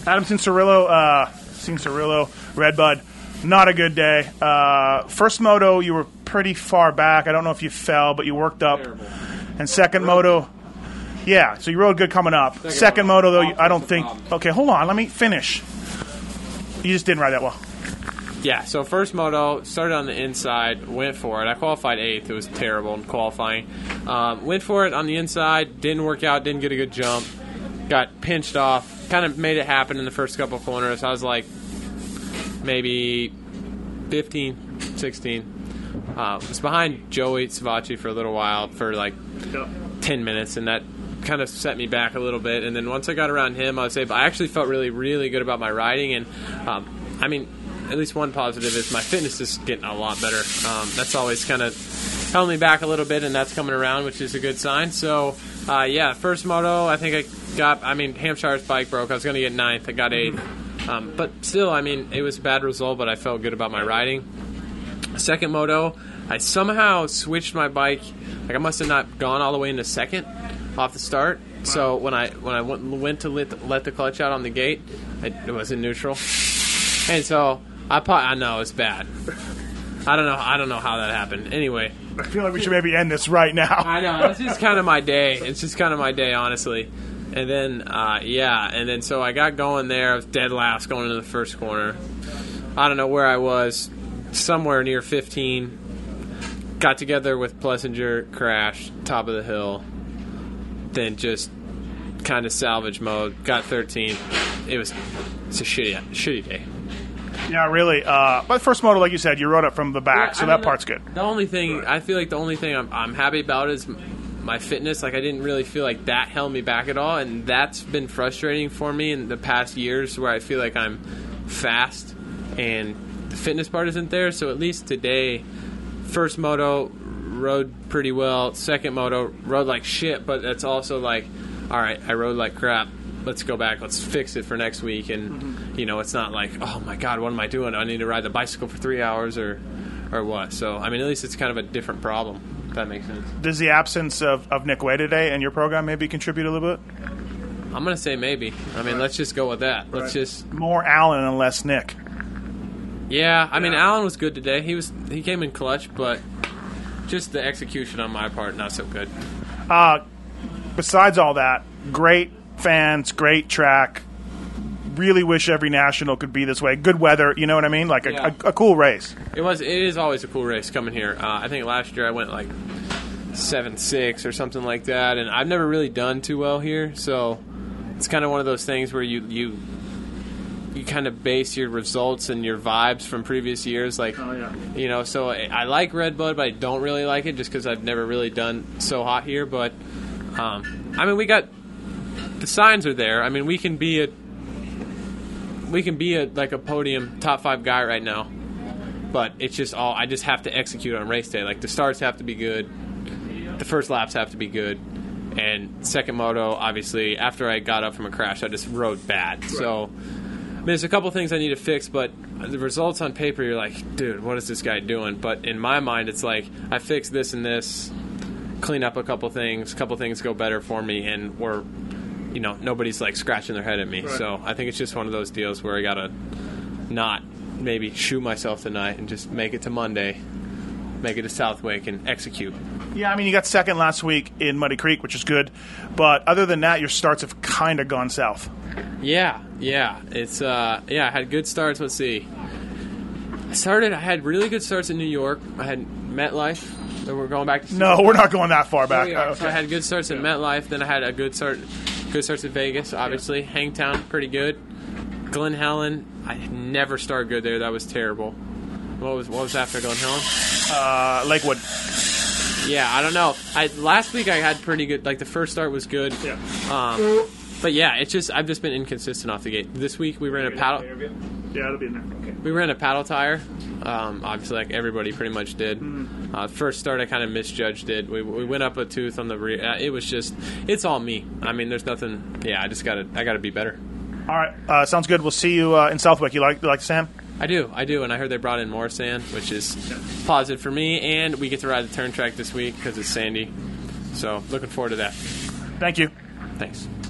Adam Cincerillo, Redbud. Not a good day. First moto, you were pretty far back. I don't know if you fell, but you worked up. Terrible. And second moto, yeah, so you rode good coming up. Second moto, though, I don't think. Okay, hold on. Let me finish. You just didn't ride that well. Yeah, so first moto, started on the inside, went for it. I qualified 8th. It was terrible in qualifying. Went for it on the inside, didn't work out, didn't get a good jump. Got pinched off, kind of made it happen in the first couple corners. I was like maybe 15, 16. Was behind Joey Savacci for a little while, for like 10 minutes, and that kind of set me back a little bit. And then once I got around him, I actually felt really, really good about my riding. And, I mean, at least one positive is my fitness is getting a lot better. That's always kind of held me back a little bit, and that's coming around, which is a good sign. So, first moto, I think Hampshire's bike broke. I was going to get 9th. I got 8th. But still, I mean, it was a bad result, but I felt good about my riding. Second moto, I somehow switched my bike. Like, I must have not gone all the way into second off the start. So when I went to let the clutch out on the gate, it was in neutral. And so I know it's bad. I don't know how that happened. Anyway, I feel like we should maybe end this right now. I know, it's just kind of my day. It's just kind of my day, honestly. And then so I got going there. I was dead last going into the first corner. I don't know where I was, somewhere near 15. Got together with Plessinger, crashed, top of the hill. Then just kind of salvage mode. Got 13. It's a shitty day. Yeah, really. But first moto, like you said, you rode up from the back, so that part's good. The only thing I'm happy about is my fitness. Like, I didn't really feel like that held me back at all, and that's been frustrating for me in the past years, where I feel like I'm fast and the fitness part isn't there. So at least today, first moto rode pretty well. Second moto rode like shit, but that's also like, all right, I rode like crap. Let's go back. Let's fix it for next week. And, it's not like, oh, my God, what am I doing? I need to ride the bicycle for 3 hours or what? So, I mean, at least it's kind of a different problem, if that makes sense. Does the absence of Nick Way today in your program maybe contribute a little bit? I'm going to say maybe. I mean, let's just go with that. Let's just... More Alan and less Nick. Yeah, I mean, Alan was good today. He came in clutch, but just the execution on my part, not so good. Besides all that, great fans, great track. Really wish every national could be this way. Good weather, you know what I mean? Like a cool race. It is always a cool race coming here. I think last year I went like 7-6 or something like that, and I've never really done too well here. So it's kind of one of those things where you kind of base your results and your vibes from previous years. Like, so I like Redbud, but I don't really like it just because I've never really done so hot here. But I mean, we got. The signs are there. I mean, we can be a podium top 5 guy right now, but it's just I just have to execute on race day. Like, the starts have to be good, the first laps have to be good, and second moto, obviously, after I got up from a crash, I just rode bad. Right. So, I mean, there's a couple things I need to fix, but the results on paper, you're like, dude, what is this guy doing? But in my mind, it's like, I fixed this and this, clean up a couple things go better for me, and we're nobody's like scratching their head at me. Right. So I think it's just one of those deals where I gotta not maybe shoot myself tonight and just make it to Monday, make it to Southwick, and execute. Yeah, I mean, you got second last week in Muddy Creek, which is good. But other than that, your starts have kind of gone south. Yeah. It's I had good starts. Let's see. I had really good starts in New York. I had MetLife. So we're going back to... No, we're not going that far back. Okay. So I had good starts at MetLife. Then I had a good starts at Vegas, obviously. Hangtown, pretty good. Glen Helen, I never started good there. That was terrible. What was after Glen Helen? Lakewood. Yeah, I don't know. Last week I had pretty good. Like, the first start was good. Yeah. But yeah, I've just been inconsistent off the gate. This week we ran a paddle. Yeah, it'll be in there. Okay. We ran a paddle tire. Obviously, like everybody pretty much did. First start, I kind of misjudged it. We went up a tooth on the rear. It was just, it's all me. I mean, there's nothing. Yeah, I gotta be better. All right, sounds good. We'll see you in Southwick. You like the sand? I do, and I heard they brought in more sand, which is positive for me. And we get to ride the turn track this week because it's sandy. So looking forward to that. Thank you. Thanks.